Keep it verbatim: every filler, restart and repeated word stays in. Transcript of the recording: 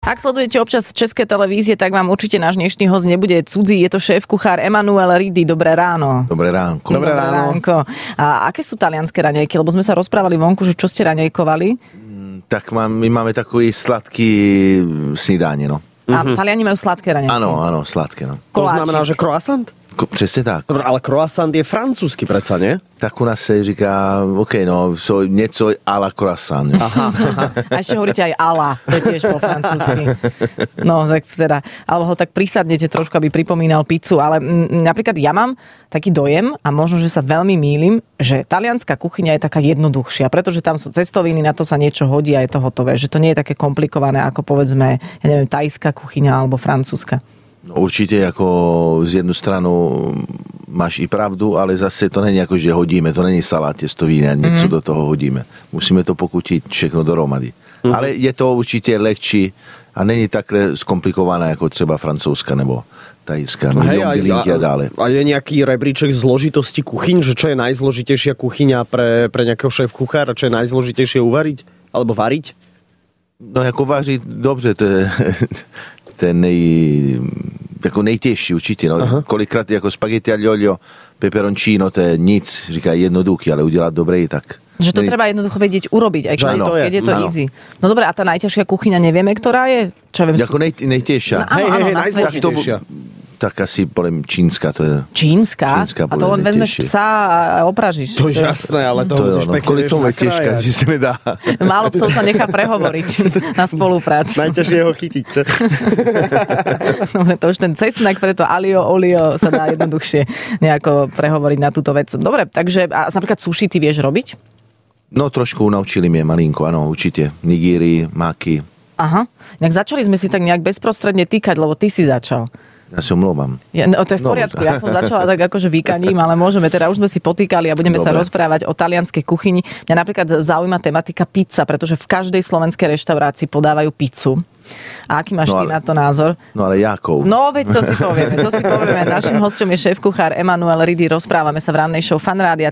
Ak sledujete občas české televízie, tak vám určite náš dnešný host nebude cudzí. Je to šéf-kuchár Emanuel Riddy. Dobré ráno. Dobré ránko. Dobré, Dobré ránko. A aké sú talianské raňajky? Lebo sme sa rozprávali vonku, že čo ste raňajkovali? Mm, tak mám, my máme takový sladký snídánie, no. A mm-hmm. Taliani majú sladké raňajky? Áno, áno, sladké, no. To znamená, že croissant? Ko, přesně tak. Dobre, ale croissant je francúzsky predsa, nie? Tak u nás se říká, ok, no, so, něco a la croissant. Aha, aha. A ešte hovoríte aj ala, to je tiež po francúzsky. No, tak teda, alebo ho tak prisadnete trošku, aby pripomínal pizzu, ale m, napríklad ja mám taký dojem, a možno, že sa veľmi mýlim, že talianská kuchyňa je taká jednoduchšia, pretože tam sú cestoviny, na to sa niečo hodí a je to hotové, že to nie je také komplikované, ako povedzme, ja neviem, tajská kuchyňa alebo francúzska. No, určitě jako z jednu stranu máš i pravdu, ale zase to není jako, že hodíme, to není salát těstový, a něco mm-hmm. do toho hodíme. Musíme to pokutit všechno dohromady. Mm-hmm. Ale je to určitě lehčí a není takhle zkomplikované jako třeba francouzska nebo tajská, no, hej, bylinky a, a dále. A je nejaký rebríček zložitosti kuchyň, že čo je najzložitejšia kuchyňa pre, pre nejakého šéf-kuchára, čo je najzložitejšie uvariť? Alebo variť? No jako vařit, dobře, to je ten nej, jako nejtěžší určitě. No. Kolikrát jako spaghetti aglio olio, peperoncino, to je nic, říká jednoduchý, ale udělat dobrý, tak... Že to treba jednoducho vedieť urobiť, aj keď, to je, keď je to easy. No dobré, a tá najťažšia kuchyňa nevieme, ktorá je? Čo viem, jako nej, nejtěžší. No, hej, hej, hej, najzložitejšia. Tak asi poviem čínska, to je... Čínska? čínska a to len vezmeš psa a opražíš. To je jasné, ale to, to musíš no, pekne vieš nakrájať. Že sa nedá. Málo psov sa nechá prehovoriť na spoluprácu. Najťažšie je ho chytiť, čo? Dobre, to už ten cesnak, preto alio, olio sa dá jednoduchšie nejako prehovoriť na túto vec. Dobre, takže a napríklad sushi ty vieš robiť? No trošku naučili mnie malinko, áno, určite. Nigiri, maki. Aha, nejak začali sme si tak nejak bezprostredne týkať, lebo ty si začal. Ja si omlouvám. Ja, no, to je v poriadku. Ja som začala tak akože vykaním, ale môžeme, teda už sme si potýkali a budeme Dobre. sa rozprávať o talianskej kuchyni. Mňa napríklad zaujíma tematika pizza, pretože v každej slovenskej reštaurácii podávajú pizzu. A aký máš no, ty ale, na to názor? No ale jakou? No veď to si povieme, to si povieme. Naším hosťom je šéf-kuchár Emanuel Riddy. Rozprávame sa v rannej show Fan Rádia.